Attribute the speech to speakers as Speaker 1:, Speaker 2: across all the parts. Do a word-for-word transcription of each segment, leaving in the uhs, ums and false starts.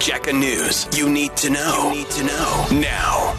Speaker 1: Jacka News. You need to know. You need to know now.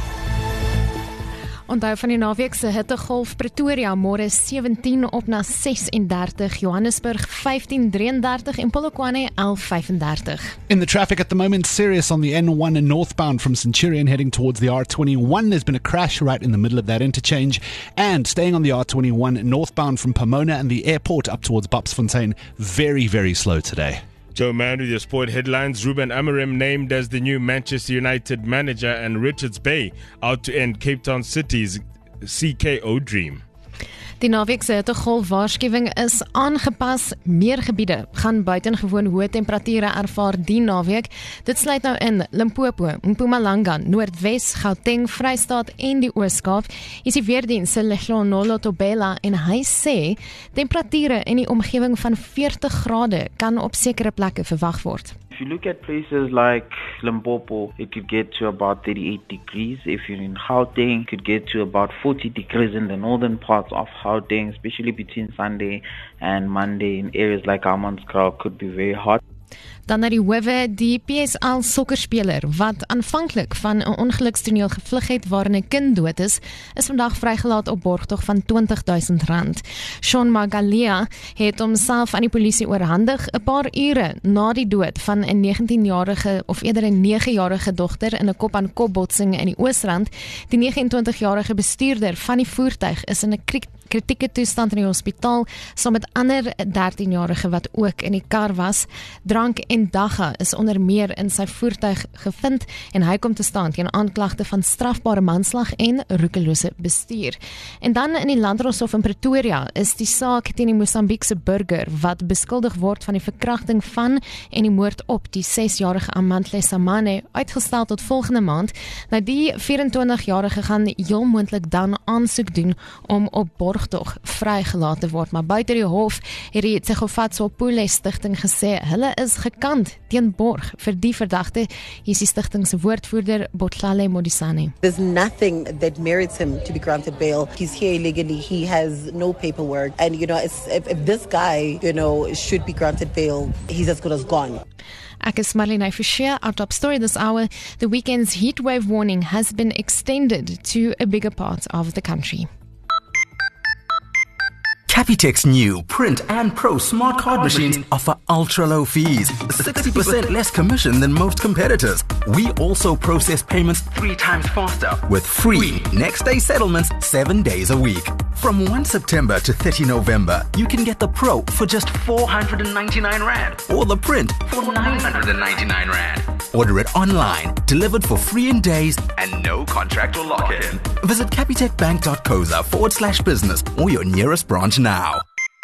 Speaker 2: Onthou van die naweek se hittegolf. Pretoria môre sewentien op na ses en dertig, Johannesburg vyftien drie en dertig en Polokwane elf vyf en dertig.
Speaker 3: In the traffic at the moment, serious on the N one northbound from Centurion heading towards the R twenty-one. There's been a crash right in the middle of that interchange. And staying on the R twenty-one northbound from Pomona and the airport up towards Bopsfontein, very, very slow today.
Speaker 4: Joe Mann with your sport headlines. Ruben Amorim named as the new Manchester United manager, and Richards Bay out to end Cape Town City's C K O dream.
Speaker 2: Die naweek se hittegolf waarskuwing is aangepas. Meer gebiede gaan buitengewoon hoë temperature ervaar die naweek. Dit sluit nou in Limpopo, Mpumalanga, Noordwes, Gauteng, Vrystaat en die Oos-Kaap. Is die weerdiens se Lehlonolo Tobela en hy sê temperature in die omgewing van veertig grade kan op sekere plekke verwag word.
Speaker 5: If you look at places like Limpopo, it could get to about thirty-eight degrees. If you're in Gauteng, it could get to about forty degrees in the northern parts of Gauteng, especially between Sunday and Monday in areas like Hammanskraal could be very hot.
Speaker 2: Dan na die howe, die P S L sokkerspeler wat aanvanklik van 'n ongelukstoneel gevlug het waarin 'n kind dood is, is vandag vrygelaat op borgtog van twintig duisend rand. Sean Magalia het homself aan die polisie oorhandig 'n paar ure na die dood van 'n negentienjarige of eerder 'n negejarige dogter in 'n kop-aan-kop botsing in die Oosrand. Die negenentwintigjarige bestuurder van die voertuig is in 'n kritieke toestand in die hospitaal, saam met ander dertienjarige wat ook in die kar was. Drank en dagga is onder meer in sy voertuig gevind en hy kom te staan teen aanklagte van strafbare manslag en roekelose bestuur. En dan in die Landdroshof in Pretoria is die saak teen die Mosambiekse burger wat beskuldig word van die verkrachting van en die moord op die sesjarige Amantle Samane uitgestel tot volgende maand. Nou die vyf en twintigjarige gaan heel moontlik dan aansoek doen om op borgtog vrygelaat te word, maar buite die hof het die Tsegofatso-Pule Stichting gesê hulle is gekant teen borg vir die verdagte. Hier is die stigting se woordvoerder Botlale Modisane.
Speaker 6: There's nothing that merits him to be granted bail. He's here illegally. He has no paperwork, and you know, it's, if, if this guy, you know, should be granted bail, he's as good as gone.
Speaker 2: Ek is Marlene Fischer. Our top story this hour: the weekend's heatwave warning has been extended to a bigger part of the country.
Speaker 7: Capitec's new print and pro smart card machines offer ultra-low fees, sixty percent less commission than most competitors. We also process payments three times faster with free next-day settlements seven days a week. From first September to thirtieth November, you can get the Pro for just four hundred ninety-nine rand or the Print for nine hundred ninety-nine rand. Order it online, delivered for free in days and no contract or lock-in. Visit capitecbank.coza forward slash business or your nearest branch now.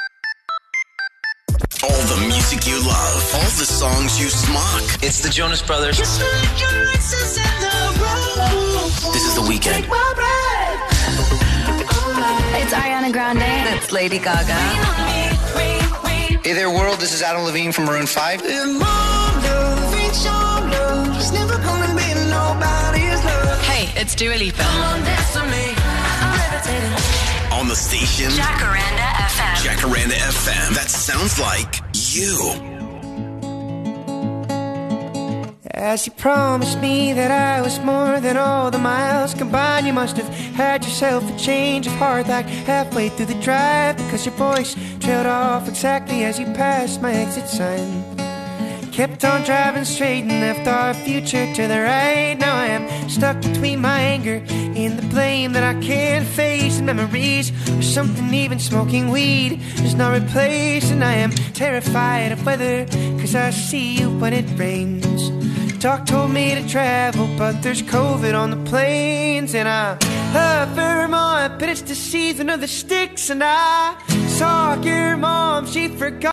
Speaker 1: All the music you love, all the songs you smock.
Speaker 8: It's the Jonas Brothers.
Speaker 1: This is The Weekend.
Speaker 9: It's Ariana Grande.
Speaker 10: It's Lady Gaga.
Speaker 8: Hey there, world. This is Adam Levine from Maroon five.
Speaker 10: Hey, it's Dua Lipa.
Speaker 1: On the station,
Speaker 9: Jacaranda F M.
Speaker 1: Jacaranda F M. That sounds like you.
Speaker 11: As you promised me that I was more than all the miles combined, you must have had yourself a change of heart like halfway through the drive, because your voice trailed off exactly as you passed my exit sign. Kept on driving straight and left our future to the right. Now I am stuck between my anger and the blame that I can't face, and memories or something even smoking weed does not replace. And I am terrified of weather, cause I see you when it rains. Doc told me to travel, but there's COVID on the planes. And I love Vermont, but it's the season of the sticks. And I saw your mom, she forgot